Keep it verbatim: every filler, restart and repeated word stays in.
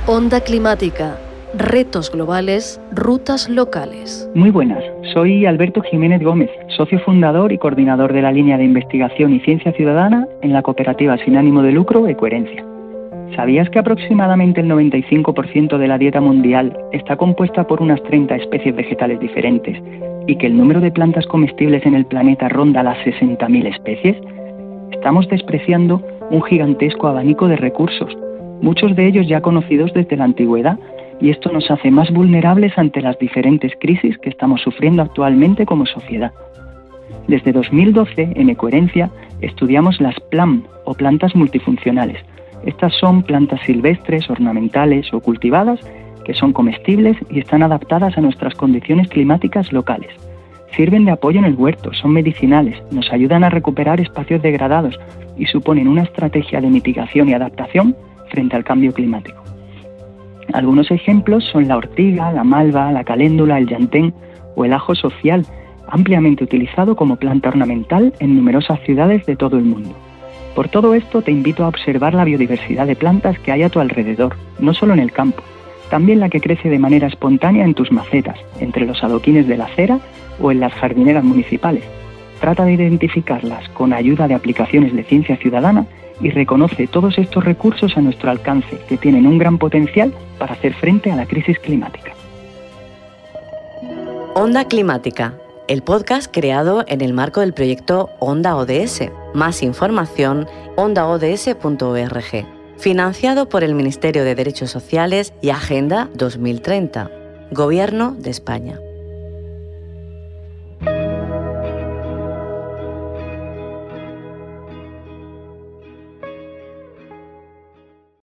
Onda climática. Retos globales, rutas locales. Muy buenas, soy Alberto Jiménez Gómez, socio fundador y coordinador de la línea de investigación y ciencia ciudadana en la cooperativa sin ánimo de lucro Ecoherencia. ¿Sabías que aproximadamente el noventa y cinco por ciento de la dieta mundial está compuesta por unas treinta especies vegetales diferentes y que el número de plantas comestibles en el planeta ronda las sesenta mil especies? Estamos despreciando un gigantesco abanico de recursos, muchos de ellos ya conocidos desde la antigüedad, y esto nos hace más vulnerables ante las diferentes crisis que estamos sufriendo actualmente como sociedad. Desde dos mil doce, en Ecoherencia, estudiamos las P L A M, o plantas multifuncionales. Estas son plantas silvestres, ornamentales o cultivadas que son comestibles y están adaptadas a nuestras condiciones climáticas locales. Sirven de apoyo en el huerto, son medicinales, nos ayudan a recuperar espacios degradados y suponen una estrategia de mitigación y adaptación frente al cambio climático. Algunos ejemplos son la ortiga, la malva, la caléndula, el llantén o el ajo social, ampliamente utilizado como planta ornamental en numerosas ciudades de todo el mundo. Por todo esto te invito a observar la biodiversidad de plantas que hay a tu alrededor, no solo en el campo, también la que crece de manera espontánea en tus macetas, entre los adoquines de la acera o en las jardineras municipales. Trata de identificarlas con ayuda de aplicaciones de ciencia ciudadana y reconoce todos estos recursos a nuestro alcance, que tienen un gran potencial para hacer frente a la crisis climática. Onda Climática, el podcast creado en el marco del proyecto Onda O D S. Más información, onda o d s punto org. Financiado por el Ministerio de Derechos Sociales y Agenda dos mil treinta. Gobierno de España.